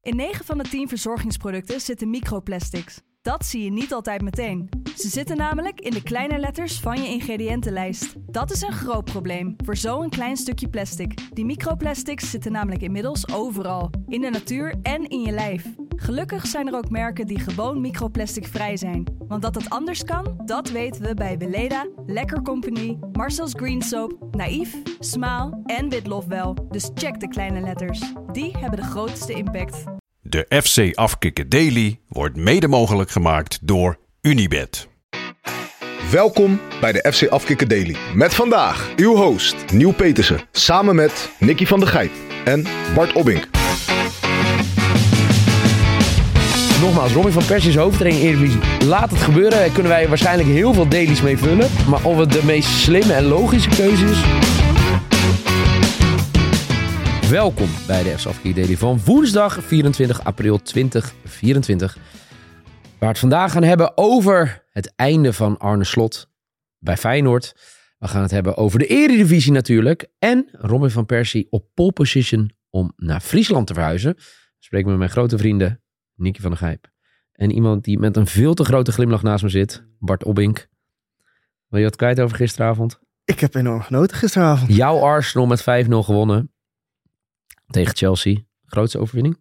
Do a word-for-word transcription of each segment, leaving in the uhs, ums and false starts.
In negen van de tien verzorgingsproducten zitten microplastics. Dat zie je niet altijd meteen. Ze zitten namelijk in de kleine letters van je ingrediëntenlijst. Dat is een groot probleem voor zo'n klein stukje plastic. Die microplastics zitten namelijk inmiddels overal. In de natuur en in je lijf. Gelukkig zijn er ook merken die gewoon microplasticvrij zijn. Want dat het anders kan, dat weten we bij Weleda, Lekker Company, Marcel's Green Soap, Naïef, Smaal en Witlof wel. Dus check de kleine letters. Die hebben de grootste impact. De F C Afkikken Daily wordt mede mogelijk gemaakt door Unibet. Welkom bij de F C Afkikken Daily. Met vandaag uw host Nieuw Petersen. Samen met Nicky van der Gijp en Bart Obbink. Nogmaals, Robin van Persie is hoofdtrainer Eredivisie. Laat het gebeuren. Daar kunnen wij waarschijnlijk heel veel dailies mee vullen. Maar of het de meest slimme en logische keuze is... Welkom bij de F C Afkikken Daily van woensdag vierentwintig april tweeduizend vierentwintig. Waar we het vandaag gaan hebben over het einde van Arne Slot bij Feyenoord. We gaan het hebben over de Eredivisie natuurlijk. En Robin van Persie op pole position om naar Friesland te verhuizen. Ik spreek met mijn grote vrienden Nicky van der Gijp. En iemand die met een veel te grote glimlach naast me zit, Bart Obbink. Wil je wat kwijt over gisteravond? Ik heb enorm genoten gisteravond. Jouw Arsenal met vijf nul gewonnen. Tegen Chelsea. Grootste overwinning?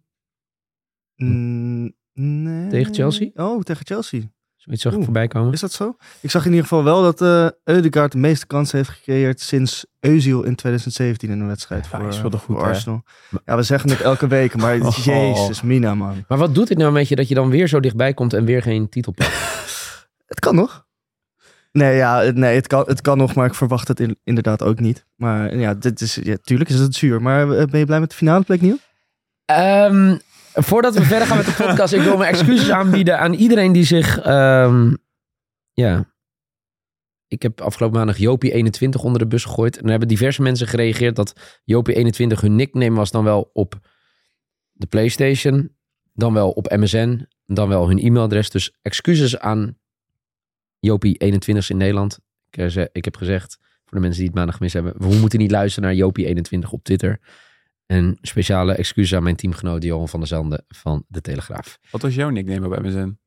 Mm, nee. Tegen Chelsea? Oh, tegen Chelsea. Zoiets zag ik voorbij komen. Is dat zo? Ik zag in ieder geval wel dat uh, Ødegaard de meeste kansen heeft gecreëerd sinds Özil in twintig zeventien in een wedstrijd ja, voor, is wel de goed, voor Arsenal. Ja, we zeggen het elke week, maar oh. Jezus, Mina, man. Maar wat doet dit nou met je dat je dan weer zo dichtbij komt en weer geen titel pakt? Het kan nog. Nee, ja, het, nee het, kan, het kan nog, maar ik verwacht het in, inderdaad ook niet. Maar ja, dit is, ja, tuurlijk is het zuur. Maar ben je blij met de finale plek, Nieuw? Um, voordat we verder gaan met de podcast, ik wil mijn excuses aanbieden aan iedereen die zich... Um, ja, ik heb afgelopen maandag Jopie eenentwintig onder de bus gegooid. En er hebben diverse mensen gereageerd dat Jopie eenentwintig hun nickname was, dan wel op de PlayStation, dan wel op M S N, dan wel hun e-mailadres. Dus excuses aan Jopie eenentwintig in Nederland. Ik, ik heb gezegd, voor de mensen die het maandag gemist hebben, we moeten niet luisteren naar Jopie eenentwintig op Twitter. En speciale excuses aan mijn teamgenoot Johan van der Zanden van De Telegraaf. Wat was jouw nickname bij M S N?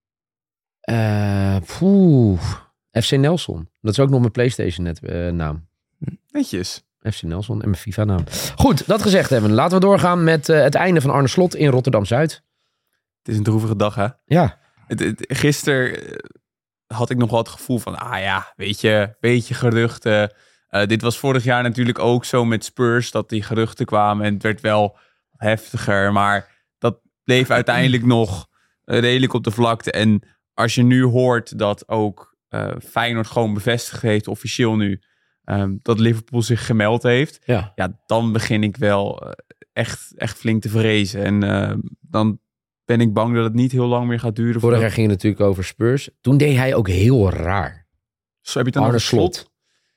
Uh, poeh, F C Nelson. Dat is ook nog mijn PlayStation net uh, naam. Netjes. F C Nelson en mijn FIFA naam. Goed, dat gezegd hebben. Laten we doorgaan met uh, het einde van Arne Slot in Rotterdam-Zuid. Het is een droevige dag, hè? Ja. Het, het, gisteren had ik nog wel het gevoel van, ah ja, weet je, beetje geruchten. Uh, dit was vorig jaar natuurlijk ook zo met Spurs, dat die geruchten kwamen en het werd wel heftiger. Maar dat bleef uiteindelijk nog uh, redelijk op de vlakte. En als je nu hoort dat ook uh, Feyenoord gewoon bevestigd heeft, officieel nu, um, dat Liverpool zich gemeld heeft. Ja. Ja, dan begin ik wel uh, echt, echt flink te vrezen. En uh, dan ben ik bang dat het niet heel lang meer gaat duren. Vorig jaar ging het natuurlijk over Spurs. Toen deed hij ook heel raar. Zo heb je het dan Arne over Slot? Slot.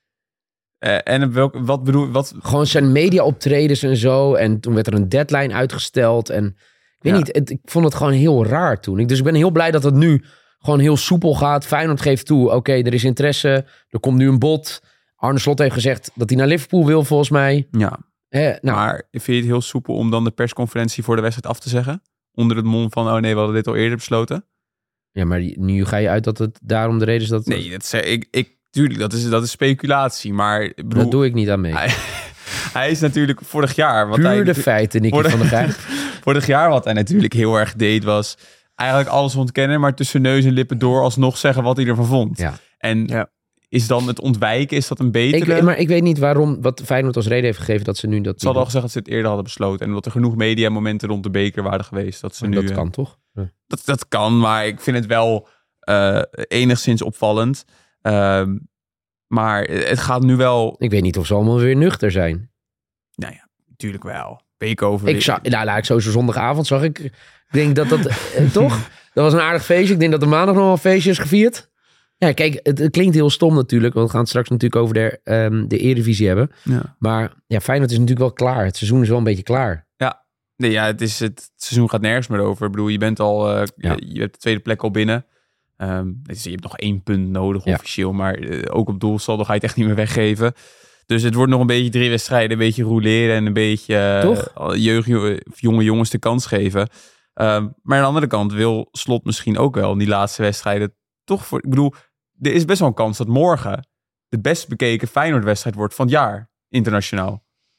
Uh, en welk, wat bedoel wat? Gewoon zijn media-optredens en zo. En toen werd er een deadline uitgesteld. En ik weet Ja. niet, het, ik vond het gewoon heel raar toen. Ik, dus ik ben heel blij dat het nu gewoon heel soepel gaat. Feyenoord geeft toe, oké, okay, er is interesse. Er komt nu een bod. Arne Slot heeft gezegd dat hij naar Liverpool wil, volgens mij. Ja, Eh, nou, maar vind je het heel soepel om dan de persconferentie voor de wedstrijd af te zeggen? Onder het mond van, oh nee, we hadden dit al eerder besloten. ja, maar nu ga je uit dat het daarom de reden is dat... Nee, dat zeg ik, ik tuurlijk, dat is, dat is speculatie, maar ik bedoel, dat doe ik niet aan mee. Hij, hij is natuurlijk vorig jaar... Wat Puur hij, de feiten, Nicky vorig, van der Gijp. vorig jaar wat hij natuurlijk heel erg deed was eigenlijk alles ontkennen, maar tussen neus en lippen door alsnog zeggen wat hij ervan vond. Ja. En Ja. is dan het ontwijken, is dat een betere... Ik, maar ik weet niet waarom, wat Feyenoord als reden heeft gegeven dat ze nu dat... Ze hadden al gezegd dat ze het eerder hadden besloten. En dat er genoeg mediamomenten rond de beker waren geweest. Dat, ze nu, dat uh, kan toch? Ja. Dat, dat kan, maar ik vind het wel uh, enigszins opvallend. Uh, maar het gaat nu wel... Ik weet niet of ze allemaal weer nuchter zijn. Nou ja, natuurlijk wel. Weken over... Ik zag, nou, nou, ik sowieso zondagavond zag ik... Ik denk dat dat... eh, toch? Dat was een aardig feestje. Ik denk dat er maandag nog wel een feestje is gevierd. Ja, kijk, het, het klinkt heel stom natuurlijk. Want we gaan het straks natuurlijk over de, um, de Eredivisie hebben. Ja. Maar ja, Feyenoord is natuurlijk wel klaar. Het seizoen is wel een beetje klaar. Ja, nee, ja het, is, het seizoen gaat nergens meer over. Ik bedoel, je bent al... Uh, Ja. je, je hebt de tweede plek al binnen. Um, dus je hebt nog één punt nodig Ja. officieel. Maar uh, ook op doelsaldo ga je het echt niet meer weggeven. Dus het wordt nog een beetje drie wedstrijden, een beetje rouleren en een beetje Toch? uh, jeugd, jonge jongens de kans geven. Um, maar aan de andere kant wil Slot misschien ook wel in die laatste wedstrijden toch voor... Ik bedoel, er is best wel een kans dat morgen de best bekeken Feyenoord-wedstrijd wordt van het jaar, internationaal.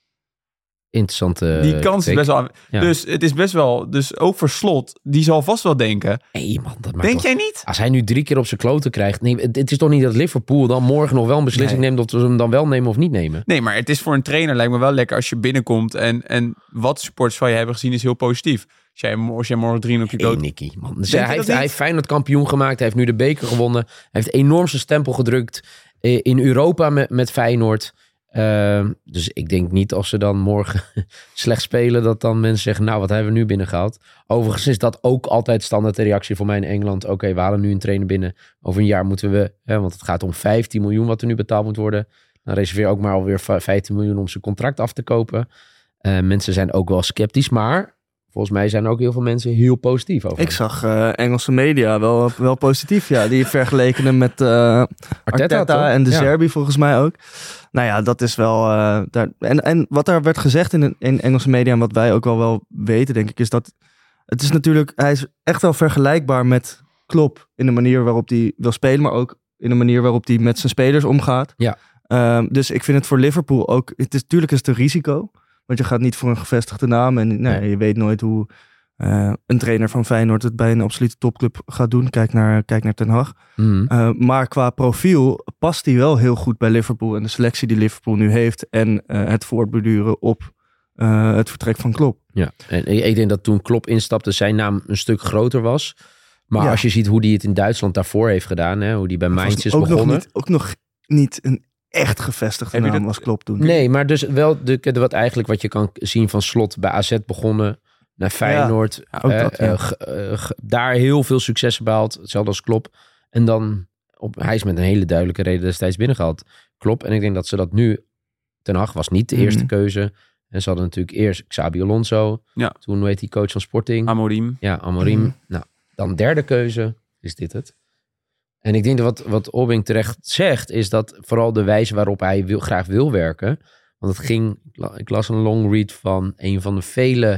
Interessante Die kans is best wel... Ja. Dus het is best wel... Dus ook voor Slot, die zal vast wel denken... Nee man, dat maakt Denk toch... jij niet? Als hij nu drie keer op zijn kloten krijgt... Nee, het, het is toch niet dat Liverpool dan morgen nog wel een beslissing Nee. neemt... of ze hem dan wel nemen of niet nemen? Nee, maar het is voor een trainer lijkt me wel lekker als je binnenkomt... en, en wat supporters van je hebben gezien is heel positief. Als jij, als jij morgen drie op je Nee, kloot... Nicky, man. Dus Denk hij, je heeft, dat hij niet? heeft Feyenoord kampioen gemaakt. Hij heeft nu de beker gewonnen. Hij heeft enorm zijn stempel gedrukt eh, in Europa met, met Feyenoord. Uh, dus ik denk niet als ze dan morgen slecht spelen... dat dan mensen zeggen, nou, wat hebben we nu binnengehaald? Overigens is dat ook altijd standaard de reactie voor mij in Engeland. Oké, okay, we halen nu een trainer binnen. Over een jaar moeten we... Hè, want het gaat om vijftien miljoen wat er nu betaald moet worden. Dan reserveer ook maar alweer vijftien miljoen om zijn contract af te kopen. Uh, mensen zijn ook wel sceptisch, maar... Volgens mij zijn ook heel veel mensen heel positief over. Ik zag uh, Engelse media wel, wel positief, ja. Die vergeleken hem met uh, Arteta, Arteta en de ja. Zerbi volgens mij ook. Nou ja, dat is wel... Uh, daar, en, en wat daar werd gezegd in, in Engelse media... en wat wij ook wel wel weten, denk ik... is dat het is natuurlijk... Hij is echt wel vergelijkbaar met Klopp... in de manier waarop hij wil spelen... maar ook in de manier waarop hij met zijn spelers omgaat. Ja. Um, dus ik vind het voor Liverpool ook... Het is, natuurlijk is het een risico... Want je gaat niet voor een gevestigde naam. En nee, ja. je weet nooit hoe uh, een trainer van Feyenoord het bij een absolute topclub gaat doen. Kijk naar, kijk naar Ten Hag. Mm. Uh, maar qua profiel past hij wel heel goed bij Liverpool. En de selectie die Liverpool nu heeft. En uh, het voortborduren op uh, het vertrek van Klopp. Ja, en ik denk dat toen Klopp instapte zijn naam een stuk groter was. Maar ja. als je ziet hoe hij het in Duitsland daarvoor heeft gedaan. Hè, hoe die bij Mainz is ook begonnen. Nog niet, ook nog niet een echt gevestigde naam dat... was Klopp toen. Nee, maar dus wel de, wat eigenlijk wat je kan zien van Slot bij A Z begonnen naar Feyenoord. Ja, ook uh, dat, ja. uh, g, uh, g, daar heel veel successen behaald. Hetzelfde als Klopp. En dan, op, hij is met een hele duidelijke reden destijds binnengehaald. Klopp. En ik denk dat ze dat nu, Ten Hag was niet de eerste mm. keuze. En ze hadden natuurlijk eerst Xabi Alonso. Ja. Toen weet hij coach van Sporting. Amorim. Ja, Amorim. Mm. Nou, dan derde keuze is dit het. En ik denk dat wat, wat Obbing terecht zegt, is dat vooral de wijze waarop hij wil, graag wil werken. Want het ging, ik las een long read van een van de vele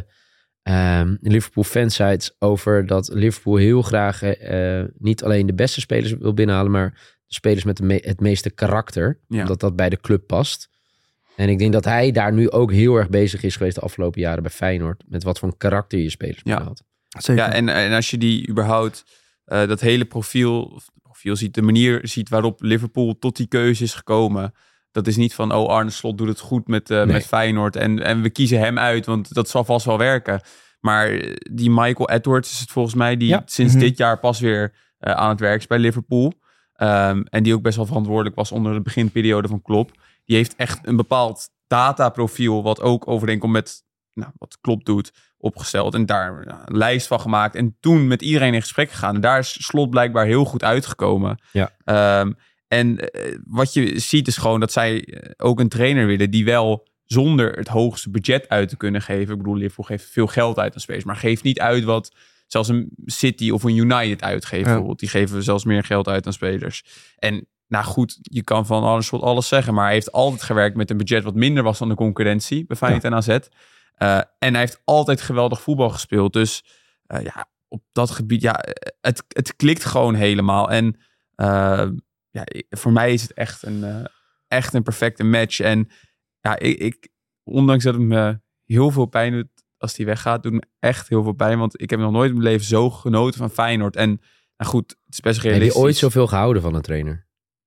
um, Liverpool fansites over dat Liverpool heel graag uh, niet alleen de beste spelers wil binnenhalen, maar de spelers met de me- het meeste karakter. Ja. Omdat dat bij de club past. En ik denk dat hij daar nu ook heel erg bezig is geweest de afgelopen jaren bij Feyenoord. Met wat voor spelers je spelers ja. binnenhaalt. Zeker. Ja, en, en als je die überhaupt, uh, dat hele profiel... profiel ziet, de manier ziet waarop Liverpool tot die keuze is gekomen. Dat is niet van, oh, Arne Slot doet het goed met, uh, nee. met Feyenoord en, en we kiezen hem uit, want dat zal vast wel werken. Maar die Michael Edwards is het volgens mij, die ja. sinds mm-hmm. dit jaar pas weer uh, aan het werk is bij Liverpool. Um, en die ook best wel verantwoordelijk was onder de beginperiode van Klopp. Die heeft echt een bepaald dataprofiel, wat ook overeenkomt met nou, wat Klopp doet, opgesteld. En daar nou, een lijst van gemaakt. En toen met iedereen in gesprek gegaan. En daar is Slot blijkbaar heel goed uitgekomen. Ja. Um, en uh, wat je ziet is gewoon dat zij ook een trainer willen die wel zonder het hoogste budget uit te kunnen geven. Ik bedoel, Liverpool geeft veel geld uit aan spelers, maar geeft niet uit wat zelfs een City of een United uitgeeft. Ja. Bijvoorbeeld. Die geven zelfs meer geld uit aan spelers. En nou goed, je kan van Arne Slot alles zeggen, maar hij heeft altijd gewerkt met een budget wat minder was dan de concurrentie bij Feyenoord ja. en A Z. Uh, en hij heeft altijd geweldig voetbal gespeeld. Dus uh, ja, op dat gebied, ja, het, het klikt gewoon helemaal. En uh, ja, voor mij is het echt een, uh, echt een perfecte match. En ja, ik, ik ondanks dat het me heel veel pijn doet als hij weggaat, doet me echt heel veel pijn. Want ik heb nog nooit in mijn leven zo genoten van Feyenoord. En nou goed, het is best realistisch. Heb je ooit zoveel gehouden van een trainer?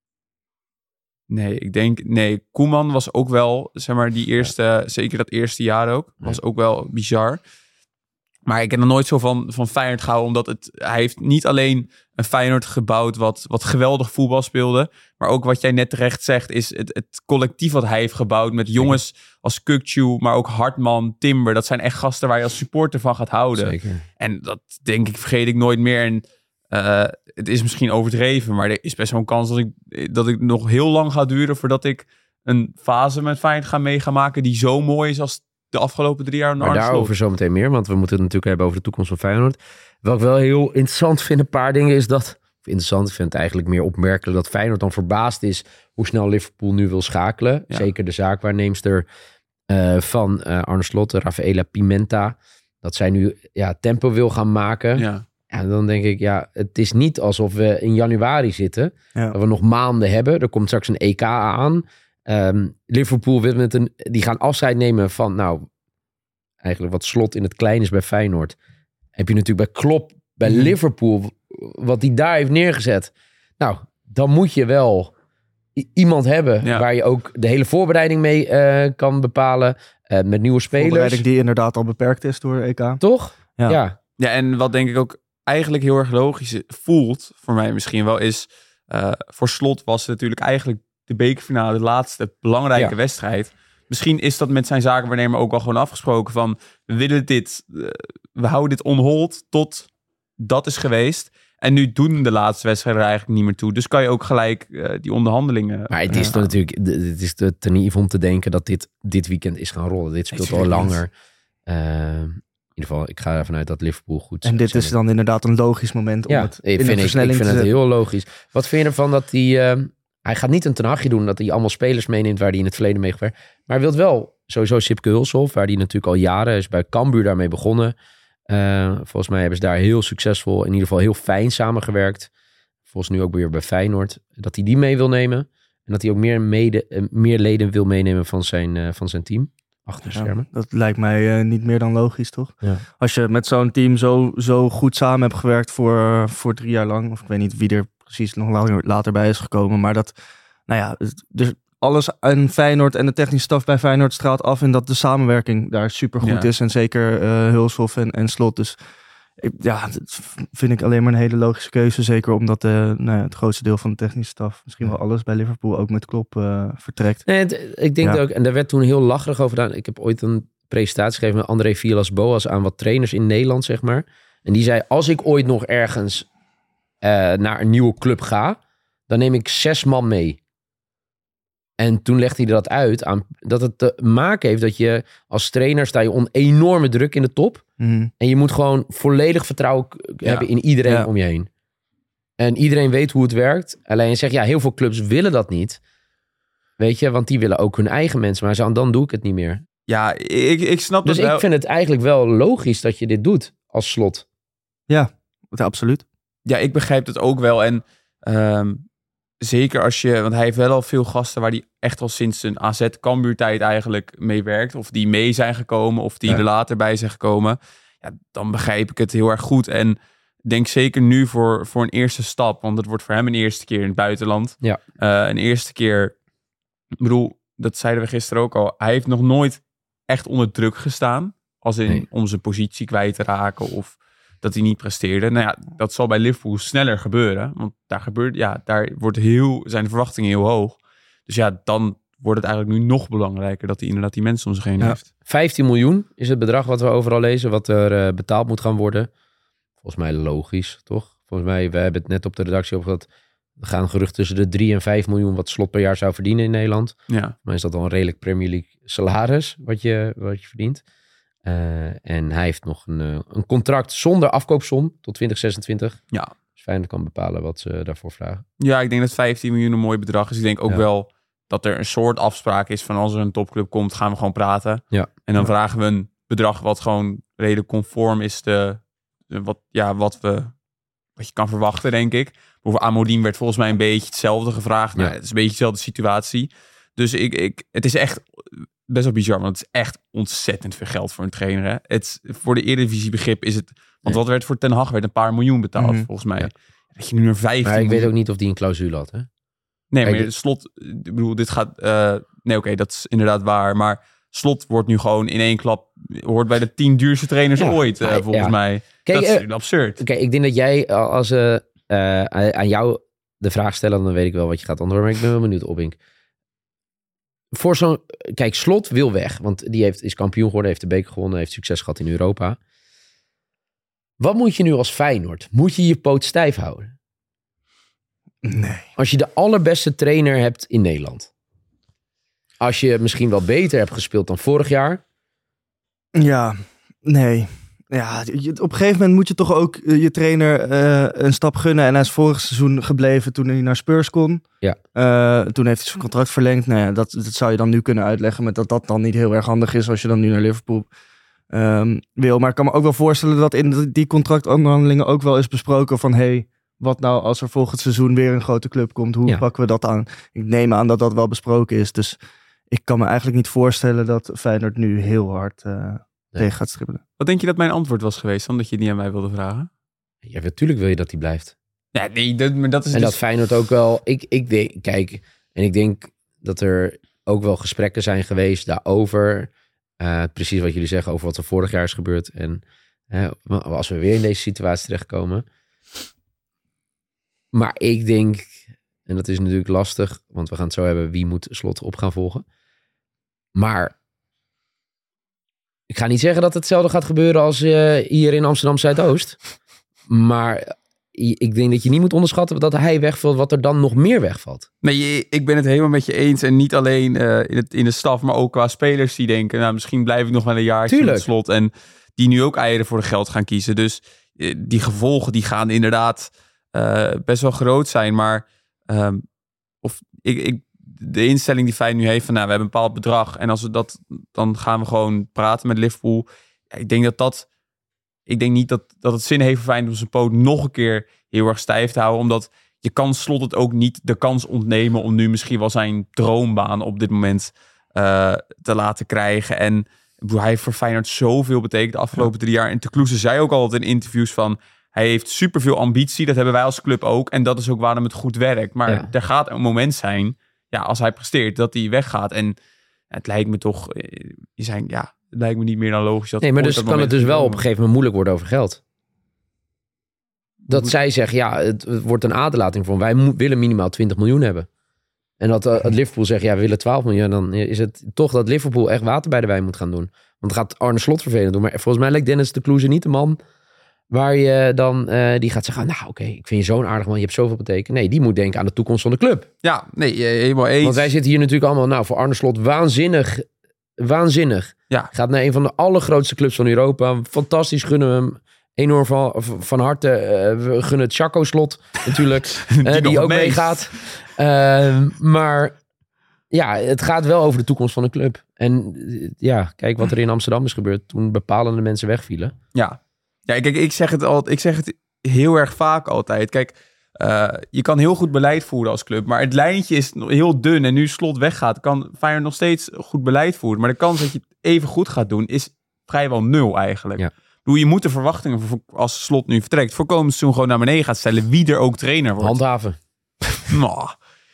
Nee, ik denk... Nee, Koeman was ook wel, zeg maar, die eerste... Ja. Zeker dat eerste jaar ook. Was ja. ook wel bizar. Maar ik heb nog nooit zo van, van Feyenoord gehouden. Omdat het, hij heeft niet alleen een Feyenoord gebouwd wat, wat geweldig voetbal speelde. Maar ook wat jij net terecht zegt, is het, het collectief wat hij heeft gebouwd. Met jongens als Kukçu, maar ook Hartman, Timber. Dat zijn echt gasten waar je als supporter van gaat houden. Zeker. En dat denk ik, vergeet ik nooit meer. En uh, het is misschien overdreven, maar er is best wel een kans dat ik, dat ik nog heel lang ga duren voordat ik een fase met Feyenoord ga mee gaan maken die zo mooi is als de afgelopen drie jaar. Maar daarover zometeen meer, want we moeten het natuurlijk hebben over de toekomst van Feyenoord. Wat ik wel heel interessant vind, een paar dingen, is dat interessant. Ik vind het eigenlijk meer opmerkelijk dat Feyenoord dan verbaasd is hoe snel Liverpool nu wil schakelen. Ja. Zeker de zaakwaarneemster uh, van uh, Arne Slot, Rafaela Pimenta. Dat zij nu ja, tempo wil gaan maken. Ja. En dan denk ik, ja, het is niet alsof we in januari zitten. Ja. Dat we nog maanden hebben. Er komt straks een E K aan. Um, Liverpool wil met een, die gaan afscheid nemen van, nou, eigenlijk wat Slot in het klein is bij Feyenoord. Heb je natuurlijk bij Klopp, bij Mm-hmm. Liverpool, wat hij daar heeft neergezet. Nou, dan moet je wel i- iemand hebben Ja. waar je ook de hele voorbereiding mee uh, kan bepalen. Uh, met nieuwe spelers. Voorbereiding die inderdaad al beperkt is door E K. Toch? Ja. ja. Ja, en wat denk ik ook eigenlijk heel erg logisch voelt, voor mij misschien wel, is uh, voor Slot was het natuurlijk eigenlijk de bekerfinale de laatste belangrijke Ja. wedstrijd. Misschien is dat met zijn zakenwaarnemer ook wel gewoon afgesproken van, we willen dit, uh, we houden dit on hold tot dat is geweest. En nu doen de laatste wedstrijden er eigenlijk niet meer toe. Dus kan je ook gelijk uh, die onderhandelingen... Maar het is uh, toch natuurlijk, het is te, te naïef om te denken dat dit dit weekend is gaan rollen. Dit speelt al Natuurlijk niet. langer. Uh, in ieder geval, ik ga ervan uit dat Liverpool goed En dit zijn. is dan inderdaad een logisch moment om ja, het ik in vind, een ik, ik versnelling vind te het zetten. heel logisch. Wat vind je ervan dat hij... Uh, hij gaat niet een Ten Hagje doen dat hij allemaal spelers meeneemt waar hij in het verleden mee gewerkt. Maar hij wil wel sowieso Sipke Hulshoff, waar hij natuurlijk al jaren is bij Cambuur daarmee begonnen. Uh, volgens mij hebben ze daar heel succesvol, in ieder geval heel fijn samengewerkt. Volgens nu ook weer bij Feyenoord. Dat hij die mee wil nemen. En dat hij ook meer, mede, uh, meer leden wil meenemen van zijn, uh, van zijn team. Achter de Ja, schermen. dat lijkt mij uh, niet meer dan logisch, toch? Ja. Als je met zo'n team zo, zo goed samen hebt gewerkt voor, voor drie jaar lang. Of ik weet niet wie er precies nog langer, later bij is gekomen. Maar dat, nou ja, dus alles aan Feyenoord en de technische staf bij Feyenoord straalt af. En dat de samenwerking daar super goed Ja. is. En zeker uh, Hulshoff en, en Slot. Dus ik, ja, dat vind ik alleen maar een hele logische keuze. Zeker omdat uh, nou ja, het grootste deel van de technische staf, misschien wel alles bij Liverpool, ook met Klopp uh, vertrekt. Nee, het, ik denk Ja. dat ook, en daar werd toen heel lacherig over gedaan. Ik heb ooit een presentatie gegeven met André Villas-Boas aan wat trainers in Nederland, zeg maar. En die zei, als ik ooit nog ergens uh, naar een nieuwe club ga, dan neem ik zes man mee. En toen legde hij dat uit, aan, dat het te maken heeft dat je als trainer sta je onder enorme druk in de top. Mm. En je moet gewoon volledig vertrouwen k- Ja. hebben in iedereen Ja. om je heen. En iedereen weet hoe het werkt. Alleen je zegt, ja, heel veel clubs willen dat niet. Weet je, want die willen ook hun eigen mensen. Maar zo, dan doe ik het niet meer. Ja, ik, ik snap Dus dat wel. ik vind het eigenlijk wel logisch dat je dit doet als Slot. Ja, absoluut. Ja, ik begrijp het ook wel. En um, zeker als je... Want hij heeft wel al veel gasten waar hij echt al sinds zijn A Z Cambuur-tijd eigenlijk mee werkt. Of die mee zijn gekomen. Of die Ja. er later bij zijn gekomen. Ja, dan begrijp ik het heel erg goed. En ik denk zeker nu voor, voor een eerste stap. Want het wordt voor hem een eerste keer in het buitenland. Ja. Uh, een eerste keer... Ik bedoel, dat zeiden we gisteren ook al. Hij heeft nog nooit echt onder druk gestaan. Als in Nee. om zijn positie kwijt te raken. Of dat hij niet presteerde. Nou ja, dat zal bij Liverpool sneller gebeuren. Want daar gebeurt, ja, daar wordt heel, zijn de verwachtingen heel hoog. Dus ja, dan wordt het eigenlijk nu nog belangrijker dat hij inderdaad die mensen om zich heen Ja. heeft. vijftien miljoen is het bedrag wat we overal lezen. Wat er uh, betaald moet gaan worden. Volgens mij logisch, toch? Volgens mij, we hebben het net op de redactie over gehad. Er gaan geruchten tussen de drie en vijf miljoen wat Slot per jaar zou verdienen in Nederland. Ja, Maar is dat al een redelijk Premier League salaris wat je, wat je verdient. Uh, en hij heeft nog een, uh, een contract zonder afkoopsom tot twintig zesentwintig. Ja. Dus Feyenoord kan bepalen wat ze daarvoor vragen. ja, ik denk dat vijftien miljoen een mooi bedrag is. Ik denk ook Ja. wel dat er een soort afspraak is van als er een topclub komt, gaan we gewoon praten. Ja. En dan Ja. vragen we een bedrag wat gewoon redelijk conform is de, de wat, ja, wat we wat je kan verwachten, denk ik. Over Amorim werd volgens mij een beetje hetzelfde gevraagd. Nou, Ja. het is een beetje dezelfde situatie. Dus ik, ik, het is echt best wel bizar, want het is echt ontzettend veel geld voor een trainer. Hè? Het, voor de Eredivisie begrip is het... Want Ja. wat werd voor Ten Hag? Werd een paar miljoen betaald, Mhm. volgens mij. Ja. Dat je nu naar vijftien Maar ik weet miljoen- ook niet of die een clausule had. Hè? Nee, maar Kijk, het Slot... Ik bedoel, dit gaat... Uh, nee, oké, okay, dat is inderdaad waar. Maar Slot wordt nu gewoon in één klap... Hoort bij de tien duurste trainers Ja, ooit, uh, maar- volgens ja. mij. Kijk, dat is uh, absurd. Oké, ik denk dat jij als uh, uh, aan jou de vraag stellen, dan weet ik wel wat je gaat antwoorden. Maar ik ben wel benieuwd, Obbink. Voor zo'n... Kijk, Slot wil weg. Want die heeft, is kampioen geworden, heeft de beker gewonnen, heeft succes gehad in Europa. Wat moet je nu als Feyenoord? Moet je je poot stijf houden? Nee. Als je de allerbeste trainer hebt in Nederland. Als je misschien wel beter hebt gespeeld dan vorig jaar. Ja, nee. Ja, je- op een gegeven moment moet je toch ook eh, je trainer uh, een stap gunnen. En hij is vorig seizoen gebleven toen hij naar Spurs kon. Ja. Uh, toen heeft hij zijn contract verlengd. Nou ja, dat, dat zou je dan nu kunnen uitleggen. Met dat dat dan niet heel erg handig is als je dan nu naar Liverpool um, wil. Maar ik kan me ook wel voorstellen dat in die contractonderhandelingen ook wel is besproken van... Hey, wat nou als er volgend seizoen weer een grote club komt? Hoe Ja. pakken we dat aan? Ik neem aan dat dat wel besproken is. Dus ik kan me eigenlijk niet voorstellen dat Feyenoord nu heel hard uh, nee. tegen gaat stribbelen. Wat denk je dat mijn antwoord was geweest dan, dat je het niet aan mij wilde vragen? Ja, natuurlijk wil je dat hij blijft. Ja, nee, dat, maar dat is En dus... dat Feyenoord ook wel... Ik, ik denk, kijk, en ik denk dat er ook wel gesprekken zijn geweest daarover. Uh, precies wat jullie zeggen over wat er vorig jaar is gebeurd. En uh, als we weer in deze situatie terechtkomen. Maar ik denk, en dat is natuurlijk lastig, want we gaan het zo hebben, wie moet Slot op gaan volgen. Maar ik ga niet zeggen dat hetzelfde gaat gebeuren als uh, hier in Amsterdam Zuidoost. Maar ik denk dat je niet moet onderschatten dat hij wegvalt, wat er dan nog meer wegvalt. Nee, ik ben het helemaal met je eens. En niet alleen uh, in, het, in de staf, maar ook qua spelers die denken... nou, misschien blijf ik nog wel een jaartje in het Slot. En die nu ook eieren voor de geld gaan kiezen. Dus uh, die gevolgen die gaan inderdaad uh, best wel groot zijn. Maar um, of ik, ik, de instelling die Feyenoord nu heeft van... nou, we hebben een bepaald bedrag. En als we dat, dan gaan we gewoon praten met Liverpool. Ja, ik denk dat dat... Ik denk niet dat, dat het zin heeft voor Feyenoord om zijn poot nog een keer heel erg stijf te houden. Omdat je kan Slot het ook niet de kans ontnemen om nu misschien wel zijn droombaan op dit moment uh, te laten krijgen. En hij heeft voor Feyenoord zoveel betekend de afgelopen drie jaar. En Te Kloeze zei ook altijd in interviews van... hij heeft superveel ambitie, dat hebben wij als club ook. En dat is ook waarom het goed werkt. Maar ja. er gaat een moment zijn, ja, als hij presteert, dat hij weggaat. En het lijkt me toch... Je zijn, ja, het lijkt me niet meer dan logisch. Dat nee, maar dus kan het dus wel komen. Op een gegeven moment moeilijk worden over geld. Dat zij zeggen, ja, het, het wordt een aderlating voor. Wij mo- willen minimaal twintig miljoen hebben. En dat uh, het Liverpool zegt, ja, we willen twaalf miljoen. Dan is het toch dat Liverpool echt water bij de wijn moet gaan doen. Want dan gaat Arne Slot vervelend doen. Maar volgens mij lijkt Dennis de Kloeze niet de man waar je dan, uh, die gaat zeggen, nou oké, okay, ik vind je zo'n aardig man, je hebt zoveel betekend. Nee, die moet denken aan de toekomst van de club. Ja, nee, helemaal eens. Want wij zitten hier natuurlijk allemaal, nou, voor Arne Slot waanzinnig, waanzinnig. Ja. Gaat naar een van de allergrootste clubs van Europa. Fantastisch, gunnen we hem enorm van, van harte. Uh, we gunnen het Chaco Slot natuurlijk, die, uh, die ook meegaat. Uh, maar ja, het gaat wel over de toekomst van de club. En uh, ja, kijk wat er in Amsterdam is gebeurd toen bepalende mensen wegvielen. Ja, ja kijk, ik zeg het altijd, ik zeg het heel erg vaak altijd. Kijk, uh, je kan heel goed beleid voeren als club, maar het lijntje is heel dun en nu Slot weggaat, kan Feyenoord nog steeds goed beleid voeren. Maar de kans dat je het even goed gaat doen is vrijwel nul eigenlijk. Ja. Doe je moet de verwachtingen als Slot nu vertrekt voor komend seizoen gewoon naar beneden gaat stellen, wie er ook trainer wordt. Handhaven. nou,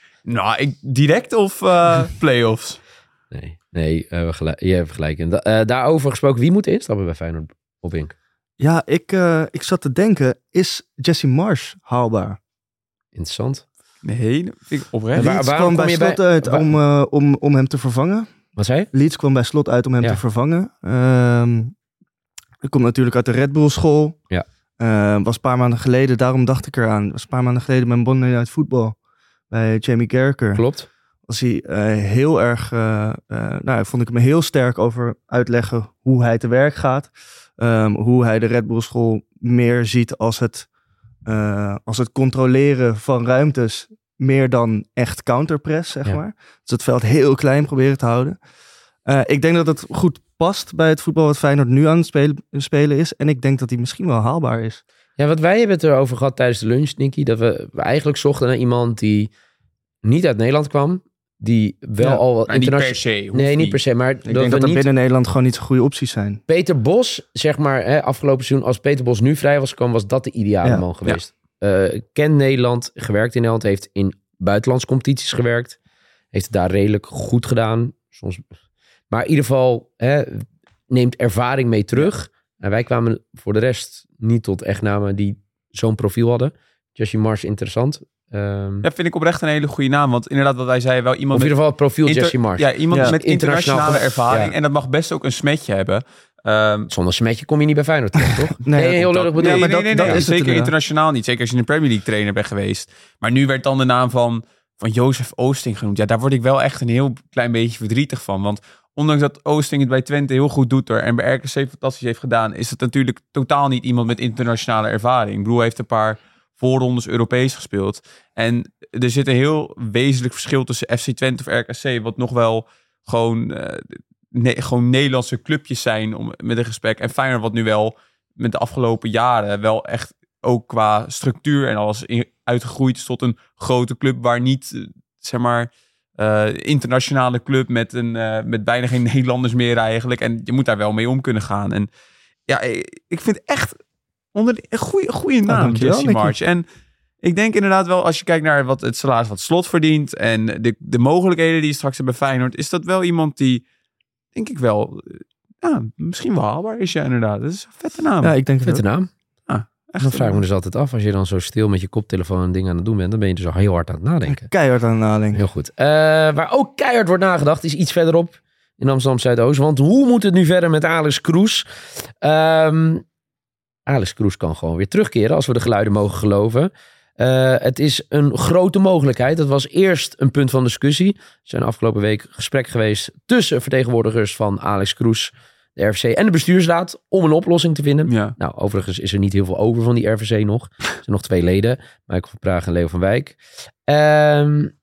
nou ik, direct of uh, play-offs? Nee, nee uh, gelijk, je hebt gelijk. En da- uh, daarover gesproken, wie moet instappen bij Feyenoord op Ink? Ja, ik, uh, ik zat te denken, is Jesse Marsch haalbaar? Interessant. Nee, vind ik oprecht. Leeds waar, kwam bij Slot bij, uit waar, om, uh, om, om hem te vervangen. Wat zei je? Leeds kwam bij Slot uit om hem ja. te vervangen. Um, hij komt natuurlijk uit de Red Bull school. Ja. Uh, was een paar maanden geleden, daarom dacht ik eraan. Was een paar maanden geleden mijn Monday Night Football bij Jamie Carragher. Klopt. Was hij uh, heel erg, uh, uh, nou vond ik hem heel sterk over uitleggen hoe hij te werk gaat. Um, hoe hij de Red Bull school meer ziet als het, uh, als het controleren van ruimtes, meer dan echt counterpress, zeg ja. maar. Dus het veld heel klein proberen te houden. Uh, ik denk dat het goed past bij het voetbal wat Feyenoord nu aan het spelen, spelen is. En ik denk dat die misschien wel haalbaar is. Ja, wat wij hebben het erover gehad tijdens de lunch, Nicky, dat we, we eigenlijk zochten naar iemand die niet uit Nederland kwam, die wel ja, al wat internationaal... Nee, niet niet per se, maar... Ik dat denk we dat er niet... binnen Nederland gewoon niet zo goede opties zijn. Peter Bos, zeg maar, hè, afgelopen seizoen, als Peter Bos nu vrij was gekomen, was dat de ideale ja. man geweest. Ja. Uh, kent Nederland, gewerkt in Nederland, heeft in buitenlandse competities gewerkt, heeft het daar redelijk goed gedaan. Soms... Maar in ieder geval, hè, neemt ervaring mee terug. En wij kwamen voor de rest niet tot echt namen die zo'n profiel hadden. Jesse Marsch, interessant. Um, ja, vind ik oprecht een hele goede naam. Want inderdaad, wat wij zeiden, wel iemand of in ieder geval het profiel inter- Jesse Marsch. Ja, iemand ja. met internationale Internationaal, ervaring. Ja. En dat mag best ook een smetje hebben. Um, Zonder smetje kom je niet bij Feyenoord terecht, toch? nee, nee, heel lullig bedoel. Nee, maar nee, nee, dat, nee, dat nee, zeker internationaal niet. Zeker als je een Premier League trainer bent geweest. Maar nu werd dan de naam van, van Jozef Oosting genoemd. Ja, daar word ik wel echt een heel klein beetje verdrietig van. Want ondanks dat Oosting het bij Twente heel goed doet er en bij R K C fantastisch heeft gedaan, is het natuurlijk totaal niet iemand met internationale ervaring. Ik bedoel, hij heeft een paar voorrondes Europees gespeeld. En er zit een heel wezenlijk verschil tussen F C Twente of R K C, wat nog wel gewoon, uh, ne- gewoon Nederlandse clubjes zijn om, met een gesprek. En Feyenoord wat nu wel met de afgelopen jaren wel echt ook qua structuur en alles in, uitgegroeid is tot een grote club waar niet, uh, zeg maar, uh, internationale club met, een, uh, met bijna geen Nederlanders meer eigenlijk. En je moet daar wel mee om kunnen gaan. En ja, ik vind echt onder de, een goede, goede naam, dankjewel, Jesse Nicky. March. En ik denk inderdaad wel, als je kijkt naar wat het salaris wat Slot verdient en de, de mogelijkheden die je straks hebt bij Feyenoord, is dat wel iemand die, denk ik wel, ja, misschien wel haalbaar is, ja, inderdaad. Dat is een vette naam. Ja, ik denk het Vette ook. naam. Echt Dan vraag ik me dus altijd af, als je dan zo stil met je koptelefoon en dingen aan het doen bent, dan ben je dus al heel hard aan het nadenken. Keihard aan het nadenken. Heel goed. Uh, waar ook keihard wordt nagedacht, is iets verderop in Amsterdam Zuidoost. Want hoe moet het nu verder met Alex Kroes? Um, Alex Kroes kan gewoon weer terugkeren, als we de geluiden mogen geloven. Uh, het is een grote mogelijkheid. Dat was eerst een punt van discussie. Er zijn afgelopen week gesprek geweest tussen vertegenwoordigers van Alex Kroes, de R V C en de bestuursraad om een oplossing te vinden. Ja. Nou, overigens is er niet heel veel over van die R V C nog. Er zijn nog twee leden, Michael van Praag en Leo van Wijk. Um,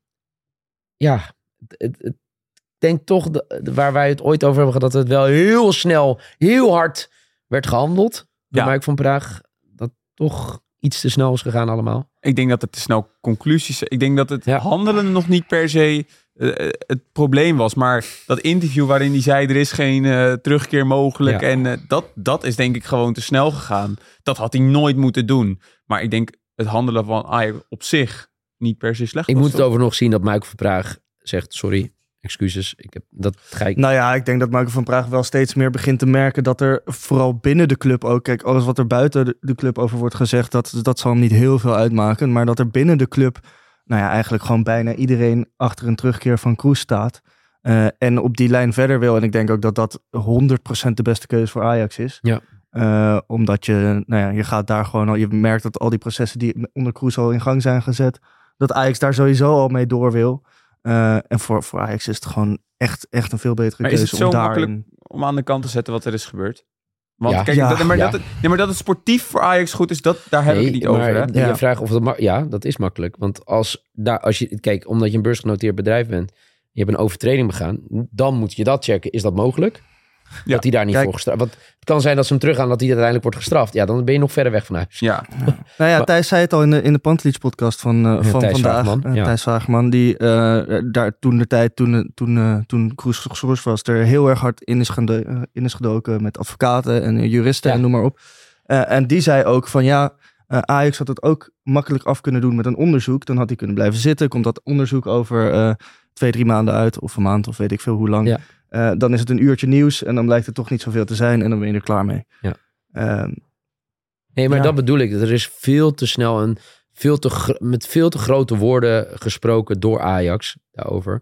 ja, het, het, ik denk toch, de, de, waar wij het ooit over hebben gehad, dat het wel heel snel, heel hard werd gehandeld door Ja. Michael van Praag. Dat toch iets te snel is gegaan allemaal. Ik denk dat het te snel conclusies... Ik denk dat het Ja. handelen nog niet per se uh, het probleem was. Maar dat interview waarin hij zei, er is geen uh, terugkeer mogelijk. Ja. En uh, dat, dat is denk ik gewoon te snel gegaan. Dat had hij nooit moeten doen. Maar ik denk het handelen van Ajax op zich niet per se slecht Ik was, moet het toch? over nog zien dat Michael van Praag zegt, sorry, excuses. Ik heb, dat ga ik... Nou ja, ik denk dat Michael van Praag wel steeds meer begint te merken dat er vooral binnen de club ook, kijk, alles wat er buiten de, de club over wordt gezegd, dat, dat zal hem niet heel veel uitmaken. Maar dat er binnen de club, nou ja, eigenlijk gewoon bijna iedereen achter een terugkeer van Kroes staat. Uh, en op die lijn verder wil. En ik denk ook dat dat honderd procent de beste keuze voor Ajax is. Ja. Uh, omdat je, nou ja, je gaat daar gewoon al, je merkt dat al die processen die onder Kroes al in gang zijn gezet, dat Ajax daar sowieso al mee door wil. Uh, en voor, voor Ajax is het gewoon echt, echt een veel betere Maar is keuze het zo om makkelijk daarin... om aan de kant te zetten wat er is gebeurd? Want Ja. kijk, Ja. dat, maar, Ja. dat, het, nee, maar dat het sportief voor Ajax goed is, dat, daar heb ik het niet over. Hè? Maar Ja. je vraagt of het ma- ja, dat is makkelijk. Want als, daar, als je, kijk, omdat je een beursgenoteerd bedrijf bent, je hebt een overtreding begaan, dan moet je dat checken. Is dat mogelijk? Ja. Dat hij daar niet Kijk. voor gestraft. Want het kan zijn dat ze hem teruggaan, dat hij uiteindelijk wordt gestraft. Ja, dan ben je nog verder weg van huis. Ja, Nou ja, Maar- Thijs zei het al in de, in de Pantelich podcast van, uh, van Thijs vandaag. Vageman, Uh, ja. Thijs Vageman, die uh, daar toen de tijd, toen, toen, uh, toen Kroes geschorst was, er heel erg hard in is, gaan de, uh, in is gedoken met advocaten en uh, juristen Ja. en noem maar op. Uh, en die zei ook van ja, uh, Ajax had het ook makkelijk af kunnen doen met een onderzoek. Dan had hij kunnen blijven zitten. Komt dat onderzoek over uh, twee, drie maanden uit of een maand of weet ik veel hoe lang. Ja. Uh, dan is het een uurtje nieuws en dan blijkt het toch niet zoveel te zijn en dan ben je er klaar mee. Ja. Um, Nee, maar Ja. dat bedoel ik. Er is veel te snel en veel te gro- met veel te grote woorden gesproken door Ajax daarover.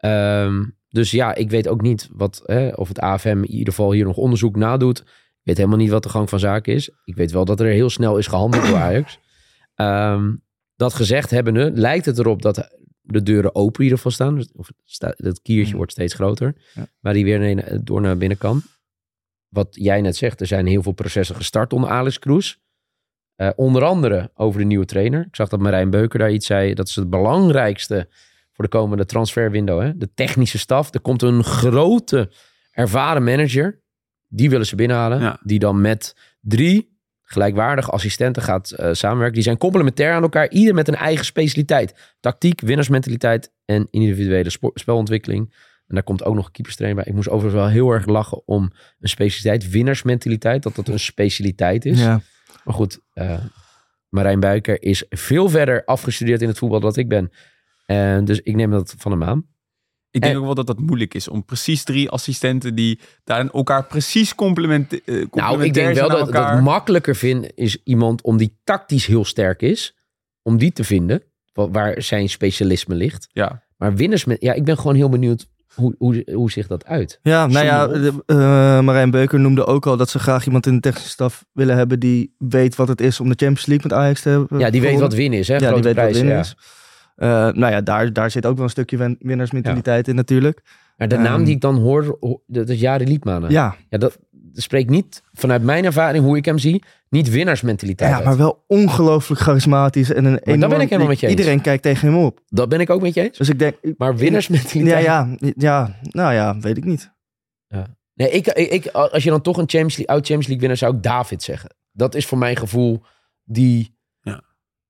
Um, dus ja, ik weet ook niet wat, hè, of het A F M in ieder geval hier nog onderzoek nadoet. Ik weet helemaal niet wat de gang van zaken is. Ik weet wel dat er heel snel is gehandeld door Ajax. Um, dat gezegd hebbende, lijkt het erop dat de deuren open in ieder geval staan. Dus, of sta, dat kiertje Ja. wordt steeds groter. Ja. Waar hij weer nee, door naar binnen kan. Wat jij net zegt, er zijn heel veel processen gestart onder Alex Kroes. Uh, onder andere over de nieuwe trainer. Ik zag dat Marijn Beuker daar iets zei. Dat is het belangrijkste voor de komende transferwindow. Hè? De technische staf. Er komt een grote ervaren manager. Die willen ze binnenhalen. Ja. Die dan met drie gelijkwaardige assistenten gaat uh, samenwerken. Die zijn complementair aan elkaar. Ieder met een eigen specialiteit. Tactiek, winnaarsmentaliteit en individuele spo- spelontwikkeling. En daar komt ook nog een keeperstrainer bij. Ik moest overigens wel heel erg lachen om een specialiteit. Winnaarsmentaliteit. Dat dat een specialiteit is. ja. Maar goed, uh, Marijn Buiker is veel verder afgestudeerd in het voetbal dan ik ben. En dus ik neem dat van hem aan. ik denk En- ook wel dat dat moeilijk is om precies drie assistenten die daar elkaar precies complement, uh, complementair Nou, ik denk wel zijn aan dat dat elkaar. ik makkelijker vind is iemand om die tactisch heel sterk is. Om die te vinden, wa- waar zijn specialisme ligt. Ja. Maar winners met, ja, ik ben gewoon heel benieuwd hoe, hoe, hoe zich dat uit. Ja, nou ja, Zonder de- uh, Marijn Beuker noemde ook al dat ze graag iemand in de technische staf willen hebben die weet wat het is om de Champions League met Ajax te hebben. Ja, die weet gewonnen. wat winnen is, hè? Ja, Grote die weet wat prijzen, winnen ja. is. Uh, nou ja, daar, daar zit ook wel een stukje win- winnaarsmentaliteit in natuurlijk. Maar de Um, naam die ik dan hoor, ho- dat is Jari Liedmanen. Ja, Ja, dat spreekt niet vanuit mijn ervaring, hoe ik hem zie, niet winnaarsmentaliteit ja, uit. maar wel ongelooflijk charismatisch. En een enorm, ben ik helemaal met je eens. Iedereen kijkt tegen hem op. Dat ben ik ook met je eens. Dus ik denk... Maar winnaarsmentaliteit... Ja, ja, ja, nou ja, weet ik niet. Nee, ik, ik, ik, als je dan toch een Champions League, oud Champions League winnaar, zou ik David zeggen. Dat is voor mijn gevoel die Ja.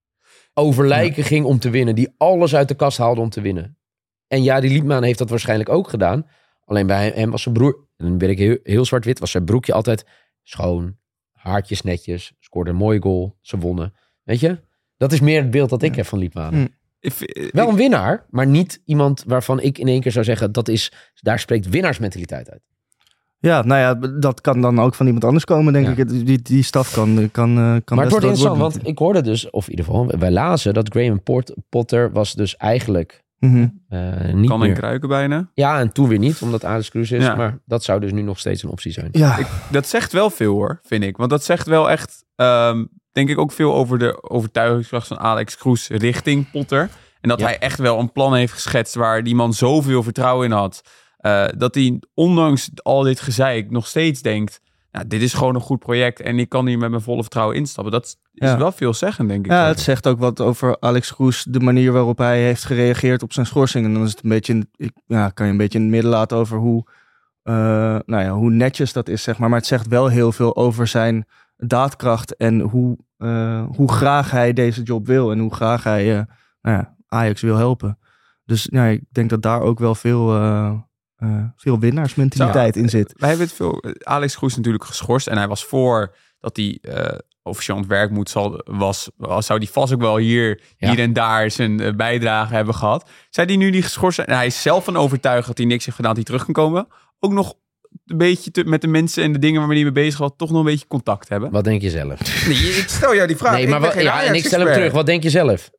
over lijken ging om te winnen. Die alles uit de kast haalde om te winnen. En ja, die Liedman heeft dat waarschijnlijk ook gedaan. Alleen bij hem was zijn broer, en dan ben ik heel, heel zwart-wit, was zijn broekje altijd schoon, haartjes netjes, scoorde een mooie goal, ze wonnen. Weet je? Dat is meer het beeld dat ik heb van Liedman. Hm. Ik, ik, Wel een winnaar, maar niet iemand waarvan ik in één keer zou zeggen, dat is, daar spreekt winnaarsmentaliteit uit. Ja, nou ja, dat kan dan ook van iemand anders komen, denk Ja. ik. Die, die staf kan, kan, kan Maar het best wordt wat interessant, worden. want ik hoorde dus, of in ieder geval, wij lazen dat Graham Port- Potter was dus eigenlijk Mhm. uh, niet kan en meer... kruiken bijna. Ja, en toen weer niet, omdat Alex Cruz is. Ja. Maar dat zou dus nu nog steeds een optie zijn. Ja, Dat zegt wel veel hoor, vind ik. Want dat zegt wel echt, ehm, denk ik ook veel over de overtuigingskracht van Alex Kroes richting Potter. En dat Ja. hij echt wel een plan heeft geschetst waar die man zoveel vertrouwen in had. Uh, dat hij ondanks al dit gezeik nog steeds denkt, nou, dit is gewoon een goed project en ik kan hier met mijn volle vertrouwen instappen. Dat is Ja. wel veel zeggen, denk ik. ja, het zegt ook wat over Alex Kroes, de manier waarop hij heeft gereageerd op zijn schorsing. En dan is het een beetje, in- ik, ja, kan je een beetje in het midden laten over hoe, uh, nou ja, hoe netjes dat is, zeg maar. Maar het zegt wel heel veel over zijn daadkracht en hoe, uh, hoe graag hij deze job wil en hoe graag hij uh, nou ja, Ajax wil helpen. Dus ja, ik denk dat daar ook wel veel, uh, uh, veel winnaarsmentaliteit in zit. Wij hebben het veel. Alex Kroes natuurlijk geschorst en hij was voor dat hij uh, officieel aan het werk moet zal, was, zou hij vast ook wel hier, Ja. hier en daar zijn uh, bijdrage hebben gehad. Zij die nu die geschorst zijn en hij is zelf van overtuigd dat hij niks heeft gedaan, dat hij terug kan komen. Ook nog een beetje te, met de mensen en de dingen waarmee hij mee bezig was, toch nog een beetje contact hebben. Wat denk je zelf? Nee, ik stel jou die vraag. Nee, maar wat, ja, en ik stel hem terug. Wat denk je zelf?